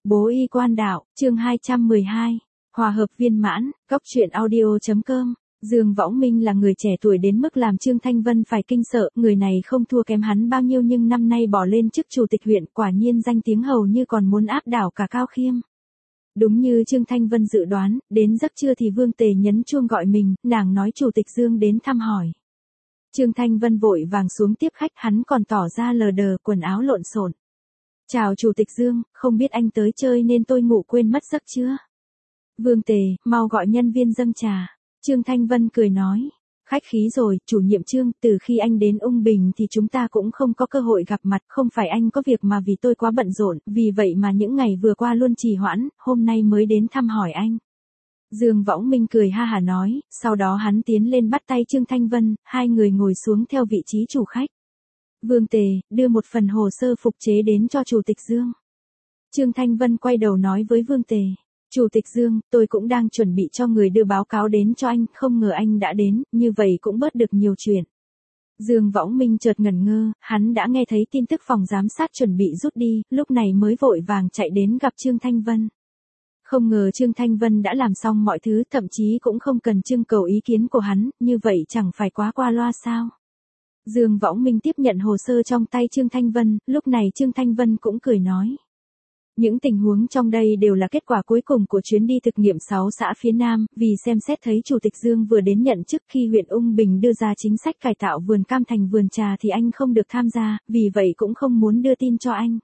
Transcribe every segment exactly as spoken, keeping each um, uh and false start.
Bố y quan đạo, chương hai trăm mười hai. Hòa hợp viên mãn, góc truyện audio.com. Dương Võng Minh là người trẻ tuổi đến mức làm Trương Thanh Vân phải kinh sợ, người này không thua kém hắn bao nhiêu nhưng năm nay bỏ lên chức chủ tịch huyện, quả nhiên danh tiếng hầu như còn muốn áp đảo cả Cao Khiêm. Đúng như Trương Thanh Vân dự đoán, đến giấc trưa thì Vương Tề nhấn chuông gọi mình, nàng nói chủ tịch Dương đến thăm hỏi. Trương Thanh Vân vội vàng xuống tiếp khách, hắn còn tỏ ra lờ đờ, quần áo lộn xộn. Chào chủ tịch Dương, không biết anh tới chơi nên tôi ngủ quên mất giấc chưa? Vương Tề, mau gọi nhân viên dâng trà. Trương Thanh Vân cười nói, khách khí rồi, chủ nhiệm Trương, từ khi anh đến Ung Bình thì chúng ta cũng không có cơ hội gặp mặt, không phải anh có việc mà vì tôi quá bận rộn, vì vậy mà những ngày vừa qua luôn trì hoãn, hôm nay mới đến thăm hỏi anh. Dương Võng Minh cười ha hả nói, sau đó hắn tiến lên bắt tay Trương Thanh Vân, hai người ngồi xuống theo vị trí chủ khách. Vương Tề, đưa một phần hồ sơ phục chế đến cho chủ tịch Dương. Trương Thanh Vân quay đầu nói với Vương Tề. Chủ tịch Dương, tôi cũng đang chuẩn bị cho người đưa báo cáo đến cho anh, không ngờ anh đã đến, như vậy cũng bớt được nhiều chuyện. Dương Võng Minh chợt ngẩn ngơ, hắn đã nghe thấy tin tức phòng giám sát chuẩn bị rút đi, lúc này mới vội vàng chạy đến gặp Trương Thanh Vân. Không ngờ Trương Thanh Vân đã làm xong mọi thứ, thậm chí cũng không cần trưng cầu ý kiến của hắn, như vậy chẳng phải quá qua loa sao. Dương Võng Minh tiếp nhận hồ sơ trong tay Trương Thanh Vân, lúc này Trương Thanh Vân cũng cười nói. Những tình huống trong đây đều là kết quả cuối cùng của chuyến đi thực nghiệm sáu xã phía Nam, vì xem xét thấy Chủ tịch Dương vừa đến nhận chức khi huyện Ung Bình đưa ra chính sách cải tạo vườn cam thành vườn trà thì anh không được tham gia, vì vậy cũng không muốn đưa tin cho anh.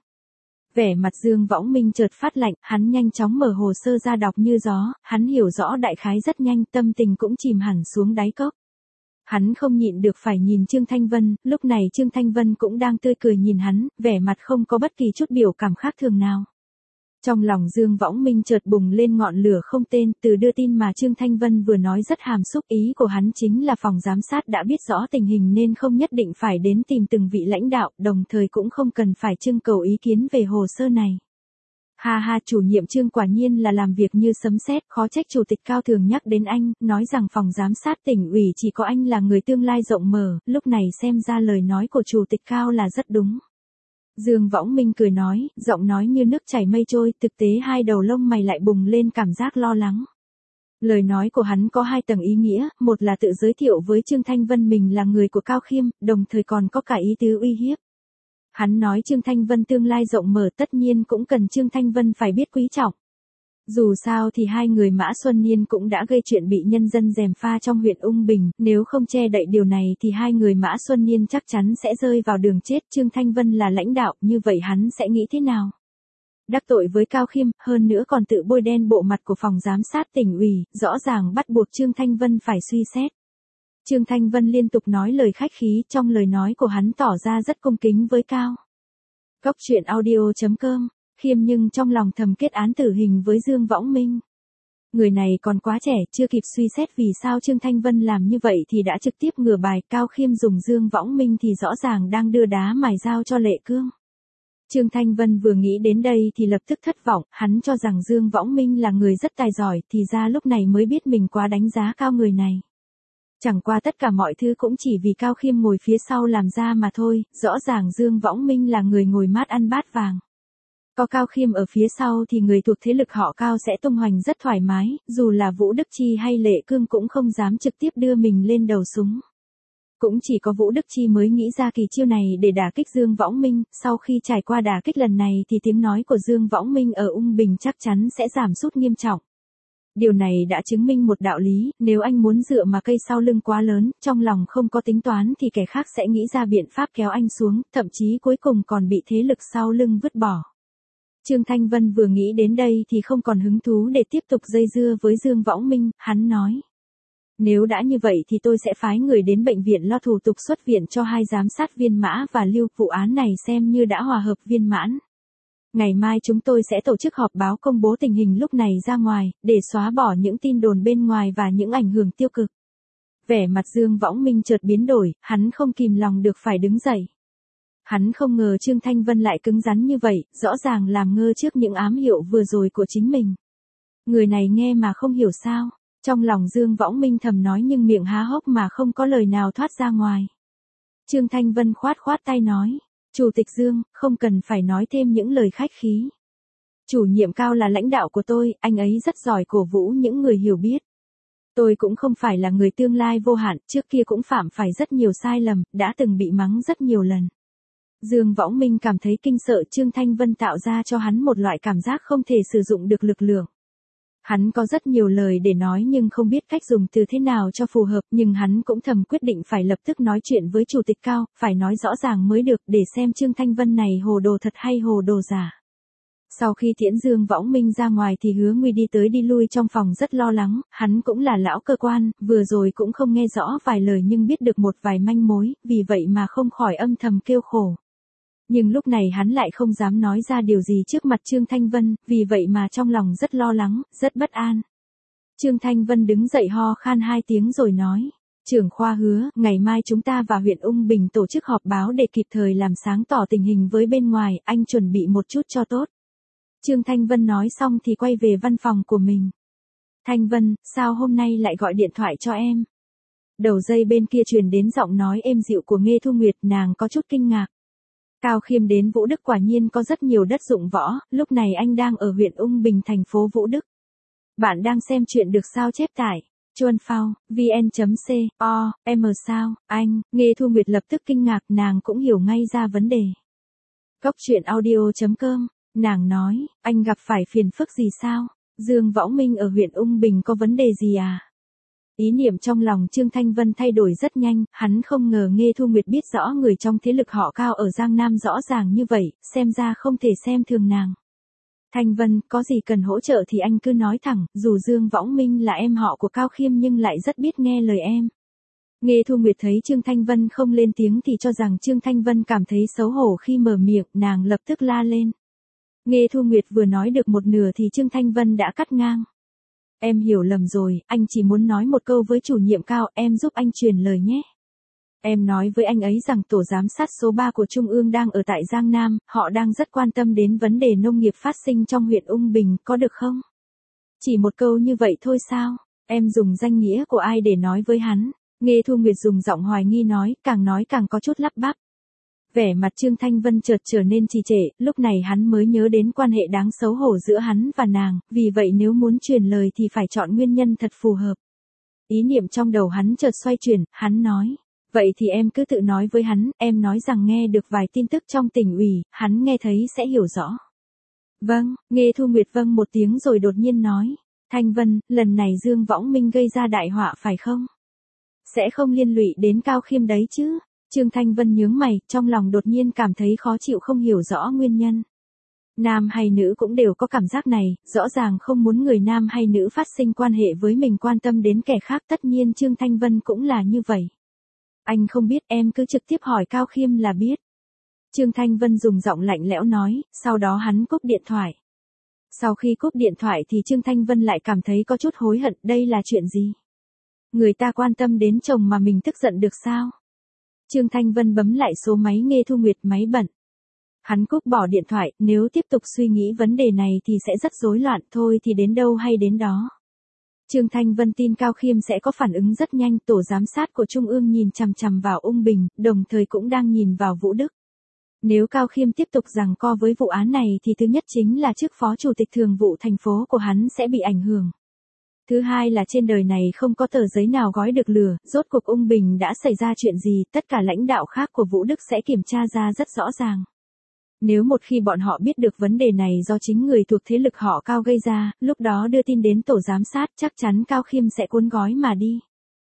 Vẻ mặt Dương Võng Minh chợt phát lạnh, hắn nhanh chóng mở hồ sơ ra đọc như gió, hắn hiểu rõ đại khái rất nhanh, tâm tình cũng chìm hẳn xuống đáy cốc. Hắn không nhịn được phải nhìn Trương Thanh Vân, lúc này Trương Thanh Vân cũng đang tươi cười nhìn hắn, vẻ mặt không có bất kỳ chút biểu cảm khác thường nào. Trong lòng Dương Võng Minh chợt bùng lên ngọn lửa không tên, từ đưa tin mà Trương Thanh Vân vừa nói rất hàm xúc, ý của hắn chính là phòng giám sát đã biết rõ tình hình nên không nhất định phải đến tìm từng vị lãnh đạo, đồng thời cũng không cần phải trưng cầu ý kiến về hồ sơ này. Ha ha, chủ nhiệm Trương quả nhiên là làm việc như sấm sét, khó trách chủ tịch Cao thường nhắc đến anh, nói rằng phòng giám sát tỉnh ủy chỉ có anh là người tương lai rộng mở, lúc này xem ra lời nói của chủ tịch Cao là rất đúng. Dương Võng Minh cười nói, giọng nói như nước chảy mây trôi, thực tế hai đầu lông mày lại bùng lên cảm giác lo lắng. Lời nói của hắn có hai tầng ý nghĩa, một là tự giới thiệu với Trương Thanh Vân mình là người của Cao Khiêm, đồng thời còn có cả ý tứ uy hiếp. Hắn nói Trương Thanh Vân tương lai rộng mở tất nhiên cũng cần Trương Thanh Vân phải biết quý trọng. Dù sao thì hai người Mã Xuân Niên cũng đã gây chuyện bị nhân dân gièm pha trong huyện Ung Bình, nếu không che đậy điều này thì hai người Mã Xuân Niên chắc chắn sẽ rơi vào đường chết. Trương Thanh Vân là lãnh đạo, như vậy hắn sẽ nghĩ thế nào? Đắc tội với Cao Khiêm, hơn nữa còn tự bôi đen bộ mặt của phòng giám sát tỉnh ủy, rõ ràng bắt buộc Trương Thanh Vân phải suy xét. Trương Thanh Vân liên tục nói lời khách khí, trong lời nói của hắn tỏ ra rất cung kính với Cao. Góc truyện audio.com. Khiêm nhưng trong lòng thầm kết án tử hình với Dương Võng Minh. Người này còn quá trẻ, chưa kịp suy xét vì sao Trương Thanh Vân làm như vậy thì đã trực tiếp ngửa bài. Cao Khiêm dùng Dương Võng Minh thì rõ ràng đang đưa đá mài dao cho Lệ Cương. Trương Thanh Vân vừa nghĩ đến đây thì lập tức thất vọng, hắn cho rằng Dương Võng Minh là người rất tài giỏi, thì ra lúc này mới biết mình quá đánh giá cao người này. Chẳng qua tất cả mọi thứ cũng chỉ vì Cao Khiêm ngồi phía sau làm ra mà thôi, rõ ràng Dương Võng Minh là người ngồi mát ăn bát vàng. Có Cao Khiêm ở phía sau thì người thuộc thế lực họ Cao sẽ tung hoành rất thoải mái, dù là Vũ Đức Chi hay Lệ Cương cũng không dám trực tiếp đưa mình lên đầu súng. Cũng chỉ có Vũ Đức Chi mới nghĩ ra kỳ chiêu này để đả kích Dương Võng Minh, sau khi trải qua đả kích lần này thì tiếng nói của Dương Võng Minh ở Ung Bình chắc chắn sẽ giảm sút nghiêm trọng. Điều này đã chứng minh một đạo lý, nếu anh muốn dựa mà cây sau lưng quá lớn, trong lòng không có tính toán thì kẻ khác sẽ nghĩ ra biện pháp kéo anh xuống, thậm chí cuối cùng còn bị thế lực sau lưng vứt bỏ. Trương Thanh Vân vừa nghĩ đến đây thì không còn hứng thú để tiếp tục dây dưa với Dương Võng Minh, hắn nói. Nếu đã như vậy thì tôi sẽ phái người đến bệnh viện lo thủ tục xuất viện cho hai giám sát viên Mã và Lưu, vụ án này xem như đã hòa hợp viên mãn. Ngày mai chúng tôi sẽ tổ chức họp báo công bố tình hình lúc này ra ngoài, để xóa bỏ những tin đồn bên ngoài và những ảnh hưởng tiêu cực. Vẻ mặt Dương Võng Minh chợt biến đổi, hắn không kìm lòng được phải đứng dậy. Hắn không ngờ Trương Thanh Vân lại cứng rắn như vậy, rõ ràng làm ngơ trước những ám hiệu vừa rồi của chính mình. Người này nghe mà không hiểu sao, trong lòng Dương Võng Minh thầm nói nhưng miệng há hốc mà không có lời nào thoát ra ngoài. Trương Thanh Vân khoát khoát tay nói, Chủ tịch Dương, không cần phải nói thêm những lời khách khí. Chủ nhiệm Cao là lãnh đạo của tôi, anh ấy rất giỏi cổ vũ những người hiểu biết. Tôi cũng không phải là người tương lai vô hạn, trước kia cũng phạm phải rất nhiều sai lầm, đã từng bị mắng rất nhiều lần. Dương Võng Minh cảm thấy kinh sợ, Trương Thanh Vân tạo ra cho hắn một loại cảm giác không thể sử dụng được lực lượng. Hắn có rất nhiều lời để nói nhưng không biết cách dùng từ thế nào cho phù hợp, nhưng hắn cũng thầm quyết định phải lập tức nói chuyện với Chủ tịch Cao, phải nói rõ ràng mới được để xem Trương Thanh Vân này hồ đồ thật hay hồ đồ giả. Sau khi tiễn Dương Võng Minh ra ngoài thì Hứa Nguy đi tới đi lui trong phòng rất lo lắng, hắn cũng là lão cơ quan, vừa rồi cũng không nghe rõ vài lời nhưng biết được một vài manh mối, vì vậy mà không khỏi âm thầm kêu khổ. Nhưng lúc này hắn lại không dám nói ra điều gì trước mặt Trương Thanh Vân, vì vậy mà trong lòng rất lo lắng, rất bất an. Trương Thanh Vân đứng dậy ho khan hai tiếng rồi nói, trưởng khoa Hứa, ngày mai chúng ta và huyện Ung Bình tổ chức họp báo để kịp thời làm sáng tỏ tình hình với bên ngoài, anh chuẩn bị một chút cho tốt. Trương Thanh Vân nói xong thì quay về văn phòng của mình. Thanh Vân, sao hôm nay lại gọi điện thoại cho em? Đầu dây bên kia truyền đến giọng nói êm dịu của Nghê Thu Nguyệt, nàng có chút kinh ngạc. Cao Khiêm đến Vũ Đức quả nhiên có rất nhiều đất dụng võ, lúc này anh đang ở huyện Ung Bình thành phố Vũ Đức. Bạn đang xem chuyện được sao chép tải. Chuan Phao, vn.co, m sao, anh, Nghê Thu Nguyệt lập tức kinh ngạc, nàng cũng hiểu ngay ra vấn đề. Cốc truyện audio.com, nàng nói, anh gặp phải phiền phức gì sao? Dương Võng Minh ở huyện Ung Bình có vấn đề gì à? Ý niệm trong lòng Trương Thanh Vân thay đổi rất nhanh, hắn không ngờ Nghê Thu Nguyệt biết rõ người trong thế lực họ Cao ở Giang Nam rõ ràng như vậy, xem ra không thể xem thường nàng. Thanh Vân, có gì cần hỗ trợ thì anh cứ nói thẳng, dù Dương Võng Minh là em họ của Cao Khiêm nhưng lại rất biết nghe lời em. Nghê Thu Nguyệt thấy Trương Thanh Vân không lên tiếng thì cho rằng Trương Thanh Vân cảm thấy xấu hổ khi mở miệng, nàng lập tức la lên. Nghê Thu Nguyệt vừa nói được một nửa thì Trương Thanh Vân đã cắt ngang. Em hiểu lầm rồi, anh chỉ muốn nói một câu với chủ nhiệm Cao, em giúp anh truyền lời nhé. Em nói với anh ấy rằng tổ giám sát số ba của Trung ương đang ở tại Giang Nam, họ đang rất quan tâm đến vấn đề nông nghiệp phát sinh trong huyện Ung Bình, có được không? Chỉ một câu như vậy thôi sao? Em dùng danh nghĩa của ai để nói với hắn? Nghê Thu Nguyệt dùng giọng hoài nghi nói, càng nói càng có chút lắp bắp. Vẻ mặt Trương Thanh Vân chợt trở nên trì trệ, lúc này hắn mới nhớ đến quan hệ đáng xấu hổ giữa hắn và nàng, vì vậy nếu muốn truyền lời thì phải chọn nguyên nhân thật phù hợp. Ý niệm trong đầu hắn chợt xoay chuyển, hắn nói, vậy thì em cứ tự nói với hắn, em nói rằng nghe được vài tin tức trong tỉnh ủy, hắn nghe thấy sẽ hiểu rõ. Vâng, Nghê Thu Nguyệt vâng một tiếng rồi đột nhiên nói, Thanh Vân, lần này Dương Võng Minh gây ra đại họa phải không? Sẽ không liên lụy đến Cao Khiêm đấy chứ? Trương Thanh Vân nhướng mày, trong lòng đột nhiên cảm thấy khó chịu không hiểu rõ nguyên nhân. Nam hay nữ cũng đều có cảm giác này, rõ ràng không muốn người nam hay nữ phát sinh quan hệ với mình quan tâm đến kẻ khác, tất nhiên Trương Thanh Vân cũng là như vậy. Anh không biết, em cứ trực tiếp hỏi Cao Khiêm là biết. Trương Thanh Vân dùng giọng lạnh lẽo nói, sau đó hắn cúp điện thoại. Sau khi cúp điện thoại thì Trương Thanh Vân lại cảm thấy có chút hối hận, đây là chuyện gì? Người ta quan tâm đến chồng mà mình tức giận được sao? Trương Thanh Vân bấm lại số máy Nghê Thu Nguyệt, máy bận. Hắn cúp bỏ điện thoại, nếu tiếp tục suy nghĩ vấn đề này thì sẽ rất rối loạn, thôi thì đến đâu hay đến đó. Trương Thanh Vân tin Cao Khiêm sẽ có phản ứng rất nhanh, tổ giám sát của Trung ương nhìn chằm chằm vào Ung Bình, đồng thời cũng đang nhìn vào Vũ Đức. Nếu Cao Khiêm tiếp tục giằng co với vụ án này thì thứ nhất chính là chức phó chủ tịch thường vụ thành phố của hắn sẽ bị ảnh hưởng. Thứ hai là trên đời này không có tờ giấy nào gói được lửa, rốt cuộc Ung Bình đã xảy ra chuyện gì, tất cả lãnh đạo khác của Vũ Đức sẽ kiểm tra ra rất rõ ràng. Nếu một khi bọn họ biết được vấn đề này do chính người thuộc thế lực họ Cao gây ra, lúc đó đưa tin đến tổ giám sát, chắc chắn Cao Khiêm sẽ cuốn gói mà đi.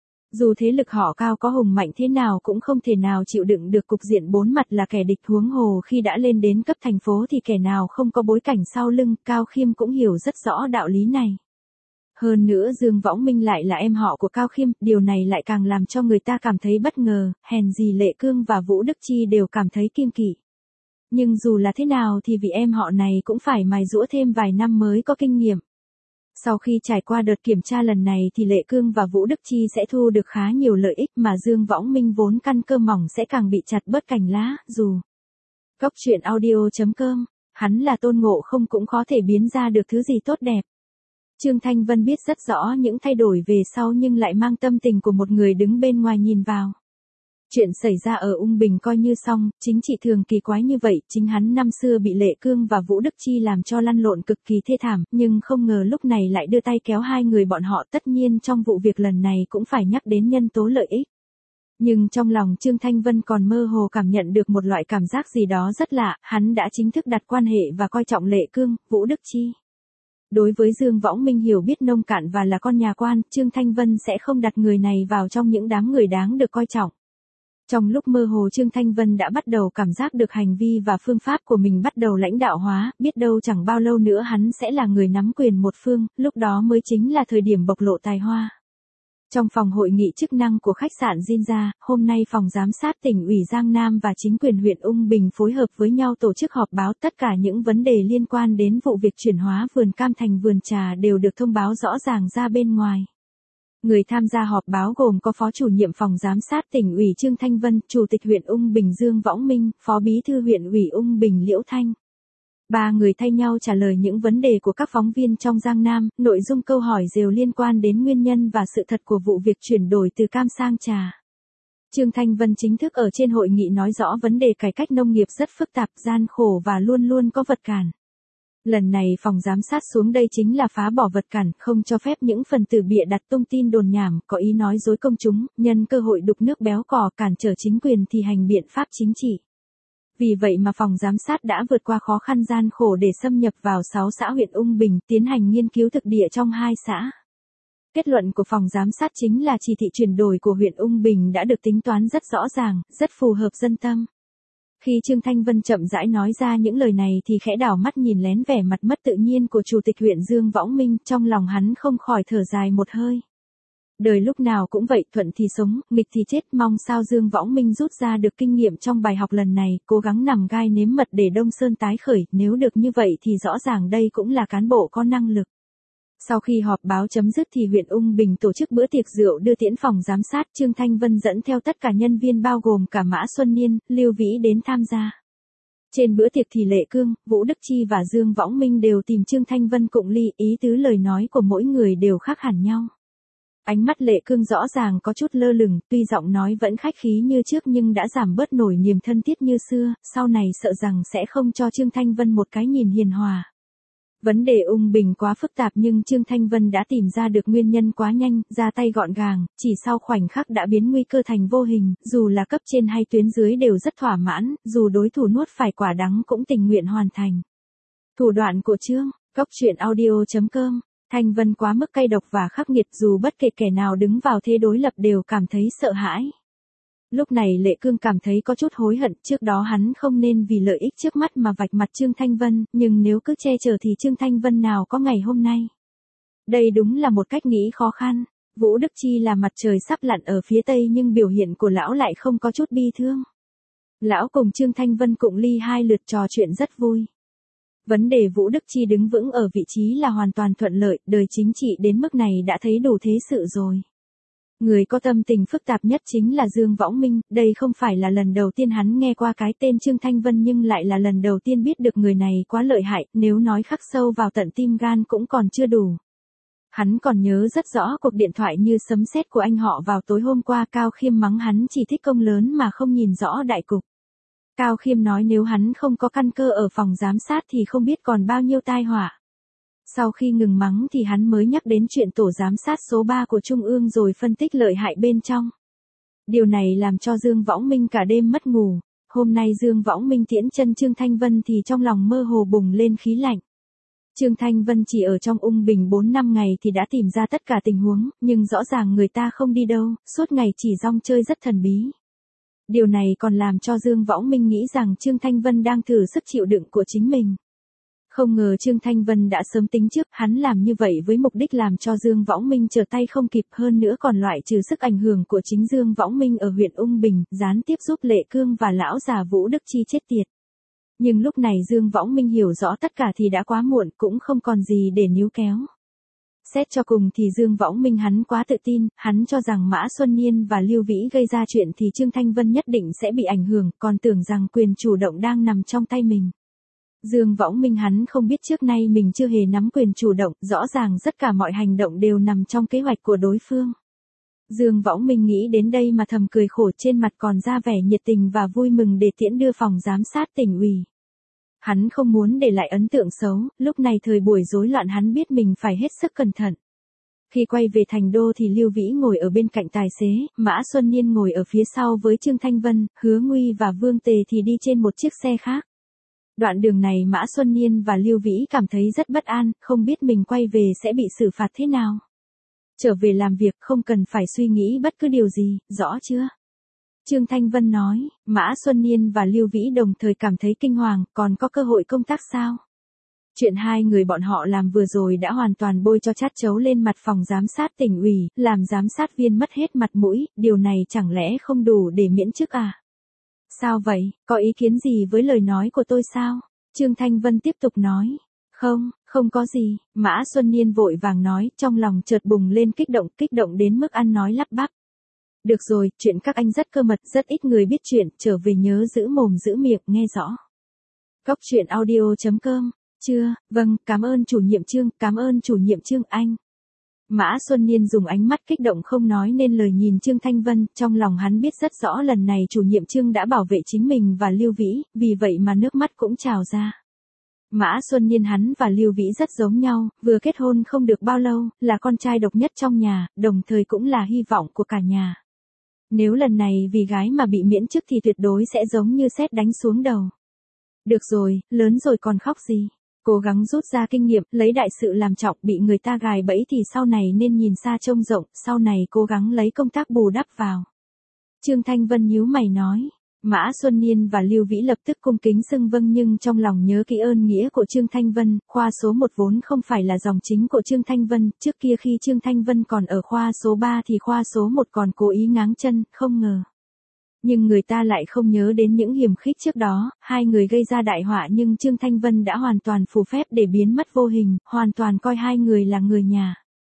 Dù thế lực họ Cao có hùng mạnh thế nào cũng không thể nào chịu đựng được cục diện bốn mặt là kẻ địch, huống hồ khi đã lên đến cấp thành phố thì kẻ nào không có bối cảnh sau lưng, Cao Khiêm cũng hiểu rất rõ đạo lý này. Hơn nữa Dương Võng Minh lại là em họ của Cao Khiêm, điều này lại càng làm cho người ta cảm thấy bất ngờ, hèn gì Lệ Cương và Vũ Đức Chi đều cảm thấy kiêng kỵ. Nhưng dù là thế nào thì vì em họ này cũng phải mài giũa thêm vài năm mới có kinh nghiệm. Sau khi trải qua đợt kiểm tra lần này thì Lệ Cương và Vũ Đức Chi sẽ thu được khá nhiều lợi ích mà Dương Võng Minh vốn căn cơ mỏng sẽ càng bị chặt bớt cành lá, dù. Cốc truyện audio.com, hắn là Tôn Ngộ Không cũng có thể biến ra được thứ gì tốt đẹp. Trương Thanh Vân biết rất rõ những thay đổi về sau nhưng lại mang tâm tình của một người đứng bên ngoài nhìn vào. Chuyện xảy ra ở Ung Bình coi như xong, chính trị thường kỳ quái như vậy, chính hắn năm xưa bị Lệ Cương và Vũ Đức Chi làm cho lăn lộn cực kỳ thê thảm, nhưng không ngờ lúc này lại đưa tay kéo hai người bọn họ, tất nhiên trong vụ việc lần này cũng phải nhắc đến nhân tố lợi ích. Nhưng trong lòng Trương Thanh Vân còn mơ hồ cảm nhận được một loại cảm giác gì đó rất lạ, hắn đã chính thức đặt quan hệ và coi trọng Lệ Cương, Vũ Đức Chi. Đối với Dương Võng Minh hiểu biết nông cạn và là con nhà quan, Trương Thanh Vân sẽ không đặt người này vào trong những đám người đáng được coi trọng. Trong lúc mơ hồ Trương Thanh Vân đã bắt đầu cảm giác được hành vi và phương pháp của mình bắt đầu lãnh đạo hóa, biết đâu chẳng bao lâu nữa hắn sẽ là người nắm quyền một phương, lúc đó mới chính là thời điểm bộc lộ tài hoa. Trong phòng hội nghị chức năng của khách sạn Jinja, hôm nay phòng giám sát tỉnh ủy Giang Nam và chính quyền huyện Ung Bình phối hợp với nhau tổ chức họp báo, tất cả những vấn đề liên quan đến vụ việc chuyển hóa vườn cam thành vườn trà đều được thông báo rõ ràng ra bên ngoài. Người tham gia họp báo gồm có Phó Chủ nhiệm phòng giám sát tỉnh ủy Trương Thanh Vân, Chủ tịch huyện Ung Bình Dương Võng Minh, Phó Bí thư huyện ủy Ung Bình Liễu Thanh. Ba người thay nhau trả lời những vấn đề của các phóng viên trong Giang Nam, nội dung câu hỏi đều liên quan đến nguyên nhân và sự thật của vụ việc chuyển đổi từ cam sang trà. Trương Thanh Vân chính thức ở trên hội nghị nói rõ vấn đề cải cách nông nghiệp rất phức tạp, gian khổ và luôn luôn có vật cản. Lần này phòng giám sát xuống đây chính là phá bỏ vật cản, không cho phép những phần tử bịa đặt tung tin đồn nhảm, có ý nói dối công chúng, nhân cơ hội đục nước béo cò, cản trở chính quyền thi hành biện pháp chính trị. Vì vậy mà phòng giám sát đã vượt qua khó khăn gian khổ để xâm nhập vào sáu xã huyện Ung Bình, tiến hành nghiên cứu thực địa trong hai xã. Kết luận của phòng giám sát chính là chỉ thị chuyển đổi của huyện Ung Bình đã được tính toán rất rõ ràng, rất phù hợp dân tâm. Khi Trương Thanh Vân chậm rãi nói ra những lời này thì khẽ đảo mắt nhìn lén vẻ mặt mất tự nhiên của Chủ tịch huyện Dương Võng Minh, trong lòng hắn không khỏi thở dài một hơi. Đời lúc nào cũng vậy, thuận thì sống, nghịch thì chết, mong sao Dương Võng Minh rút ra được kinh nghiệm trong bài học lần này, cố gắng nằm gai nếm mật để Đông Sơn tái khởi, nếu được như vậy thì rõ ràng đây cũng là cán bộ có năng lực. Sau khi họp báo chấm dứt thì huyện Ung Bình tổ chức bữa tiệc rượu đưa tiễn phòng giám sát, Trương Thanh Vân dẫn theo tất cả nhân viên bao gồm cả Mã Xuân Niên, Lưu Vĩ đến tham gia. Trên bữa tiệc thì Lệ Cương, Vũ Đức Chi và Dương Võng Minh đều tìm Trương Thanh Vân cụng ly, ý tứ lời nói của mỗi người đều khác hẳn nhau. Ánh mắt Lệ Cương rõ ràng có chút lơ lửng, tuy giọng nói vẫn khách khí như trước nhưng đã giảm bớt nổi niềm thân thiết như xưa, sau này sợ rằng sẽ không cho Trương Thanh Vân một cái nhìn hiền hòa. Vấn đề Ung Bình quá phức tạp nhưng Trương Thanh Vân đã tìm ra được nguyên nhân quá nhanh, ra tay gọn gàng, chỉ sau khoảnh khắc đã biến nguy cơ thành vô hình, dù là cấp trên hay tuyến dưới đều rất thỏa mãn, dù đối thủ nuốt phải quả đắng cũng tình nguyện hoàn thành. Thủ đoạn của Trương, Cốc Truyện Audio chấm com. Thanh Vân quá mức cay độc và khắc nghiệt, dù bất kể kẻ nào đứng vào thế đối lập đều cảm thấy sợ hãi. Lúc này Lệ Cương cảm thấy có chút hối hận, trước đó hắn không nên vì lợi ích trước mắt mà vạch mặt Trương Thanh Vân, nhưng nếu cứ che chở thì Trương Thanh Vân nào có ngày hôm nay. Đây đúng là một cách nghĩ khó khăn. Vũ Đức Chi là mặt trời sắp lặn ở phía tây nhưng biểu hiện của lão lại không có chút bi thương. Lão cùng Trương Thanh Vân cụng ly hai lượt trò chuyện rất vui. Vấn đề Vũ Đức Chi đứng vững ở vị trí là hoàn toàn thuận lợi, đời chính trị đến mức này đã thấy đủ thế sự rồi. Người có tâm tình phức tạp nhất chính là Dương Võng Minh, đây không phải là lần đầu tiên hắn nghe qua cái tên Trương Thanh Vân nhưng lại là lần đầu tiên biết được người này quá lợi hại, nếu nói khắc sâu vào tận tim gan cũng còn chưa đủ. Hắn còn nhớ rất rõ cuộc điện thoại như sấm sét của anh họ vào tối hôm qua, Cao Khiêm mắng hắn chỉ thích công lớn mà không nhìn rõ đại cục. Cao Khiêm nói nếu hắn không có căn cơ ở phòng giám sát thì không biết còn bao nhiêu tai họa. Sau khi ngừng mắng thì hắn mới nhắc đến chuyện tổ giám sát số ba của Trung ương rồi phân tích lợi hại bên trong. Điều này làm cho Dương Võng Minh cả đêm mất ngủ. Hôm nay Dương Võng Minh tiễn chân Trương Thanh Vân thì trong lòng mơ hồ bùng lên khí lạnh. Trương Thanh Vân chỉ ở trong Ung Bình bốn năm ngày thì đã tìm ra tất cả tình huống, nhưng rõ ràng người ta không đi đâu, suốt ngày chỉ rong chơi rất thần bí. Điều này còn làm cho Dương Võng Minh nghĩ rằng Trương Thanh Vân đang thử sức chịu đựng của chính mình. Không ngờ Trương Thanh Vân đã sớm tính trước, hắn làm như vậy với mục đích làm cho Dương Võng Minh trở tay không kịp, hơn nữa còn loại trừ sức ảnh hưởng của chính Dương Võng Minh ở huyện Ung Bình, gián tiếp giúp Lệ Cương và lão già Vũ Đức Chi chết tiệt. Nhưng lúc này Dương Võng Minh hiểu rõ tất cả thì đã quá muộn, cũng không còn gì để níu kéo. Xét cho cùng thì Dương Võng Minh hắn quá tự tin, hắn cho rằng Mã Xuân Niên và Lưu Vĩ gây ra chuyện thì Trương Thanh Vân nhất định sẽ bị ảnh hưởng, còn tưởng rằng quyền chủ động đang nằm trong tay mình. Dương Võng Minh hắn không biết trước nay mình chưa hề nắm quyền chủ động, rõ ràng tất cả mọi hành động đều nằm trong kế hoạch của đối phương. Dương Võng Minh nghĩ đến đây mà thầm cười khổ, trên mặt còn ra vẻ nhiệt tình và vui mừng để tiễn đưa phòng giám sát tỉnh ủy. Hắn không muốn để lại ấn tượng xấu, lúc này thời buổi rối loạn hắn biết mình phải hết sức cẩn thận. Khi quay về thành đô thì Lưu Vĩ ngồi ở bên cạnh tài xế, Mã Xuân Niên ngồi ở phía sau với Trương Thanh Vân, Hứa Nguy và Vương Tề thì đi trên một chiếc xe khác. Đoạn đường này Mã Xuân Niên và Lưu Vĩ cảm thấy rất bất an, không biết mình quay về sẽ bị xử phạt thế nào. Trở về làm việc không cần phải suy nghĩ bất cứ điều gì, rõ chưa? Trương Thanh Vân nói, Mã Xuân Niên và Lưu Vĩ đồng thời cảm thấy kinh hoàng, còn có cơ hội công tác sao? Chuyện hai người bọn họ làm vừa rồi đã hoàn toàn bôi cho chát chấu lên mặt phòng giám sát tỉnh ủy, làm giám sát viên mất hết mặt mũi, điều này chẳng lẽ không đủ để miễn chức à? Sao vậy, có ý kiến gì với lời nói của tôi sao? Trương Thanh Vân tiếp tục nói. Không, không có gì, Mã Xuân Niên vội vàng nói, trong lòng chợt bùng lên kích động, kích động đến mức ăn nói lắp bắp. Được rồi, chuyện các anh rất cơ mật, rất ít người biết chuyện, trở về nhớ giữ mồm giữ miệng, nghe rõ. Cóc truyện audio chấm com. Chưa, vâng, cảm ơn chủ nhiệm Trương, cảm ơn chủ nhiệm Trương anh. Mã Xuân Niên dùng ánh mắt kích động không nói nên lời nhìn Trương Thanh Vân, trong lòng hắn biết rất rõ lần này chủ nhiệm Trương đã bảo vệ chính mình và Lưu Vĩ, vì vậy mà nước mắt cũng trào ra. Mã Xuân Niên hắn và Lưu Vĩ rất giống nhau, vừa kết hôn không được bao lâu, là con trai độc nhất trong nhà, đồng thời cũng là hy vọng của cả nhà. Nếu lần này vì gái mà bị miễn chức thì tuyệt đối sẽ giống như sét đánh xuống đầu. Được rồi, lớn rồi còn khóc gì. Cố gắng rút ra kinh nghiệm, lấy đại sự làm trọng, bị người ta gài bẫy thì sau này nên nhìn xa trông rộng, sau này cố gắng lấy công tác bù đắp vào. Trương Thanh Vân nhíu mày nói. Mã Xuân Niên và Lưu Vĩ lập tức cung kính xưng vâng nhưng trong lòng nhớ kỹ ơn nghĩa của Trương Thanh Vân, khoa số một vốn không phải là dòng chính của Trương Thanh Vân, trước kia khi Trương Thanh Vân còn ở khoa số ba thì khoa số một còn cố ý ngáng chân, không ngờ. Nhưng người ta lại không nhớ đến những hiểm khích trước đó, hai người gây ra đại họa nhưng Trương Thanh Vân đã hoàn toàn phù phép để biến mất vô hình, hoàn toàn coi hai người là người nhà.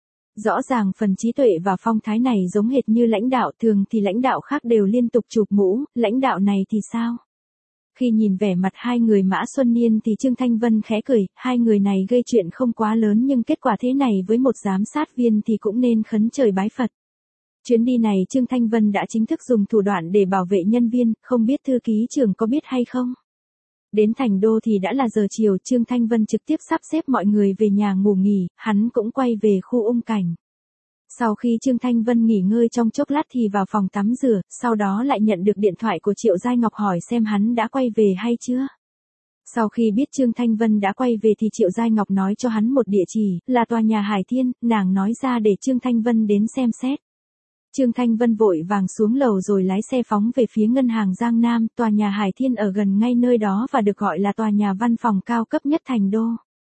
Rõ ràng phần trí tuệ và phong thái này giống hệt như lãnh đạo, thường thì lãnh đạo khác đều liên tục chụp mũ, lãnh đạo này thì sao? Khi nhìn vẻ mặt hai người Mã Xuân Niên thì Trương Thanh Vân khẽ cười, hai người này gây chuyện không quá lớn nhưng kết quả thế này với một giám sát viên thì cũng nên khấn trời bái Phật. Chuyến đi này Trương Thanh Vân đã chính thức dùng thủ đoạn để bảo vệ nhân viên, không biết thư ký trưởng có biết hay không? Đến thành đô thì đã là giờ chiều, Trương Thanh Vân trực tiếp sắp xếp mọi người về nhà ngủ nghỉ, hắn cũng quay về khu ung cảnh. Sau khi Trương Thanh Vân nghỉ ngơi trong chốc lát thì vào phòng tắm rửa, sau đó lại nhận được điện thoại của Triệu Giai Ngọc hỏi xem hắn đã quay về hay chưa. Sau khi biết Trương Thanh Vân đã quay về thì Triệu Giai Ngọc nói cho hắn một địa chỉ, là tòa nhà Hải Thiên, nàng nói ra để Trương Thanh Vân đến xem xét. Trương Thanh Vân vội vàng xuống lầu rồi lái xe phóng về phía ngân hàng Giang Nam, tòa nhà Hải Thiên ở gần ngay nơi đó và được gọi là tòa nhà văn phòng cao cấp nhất thành đô.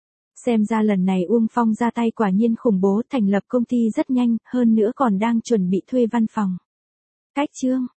Xem ra lần này Uông Phong ra tay quả nhiên khủng bố, thành lập công ty rất nhanh, hơn nữa còn đang chuẩn bị thuê văn phòng. Cách Trương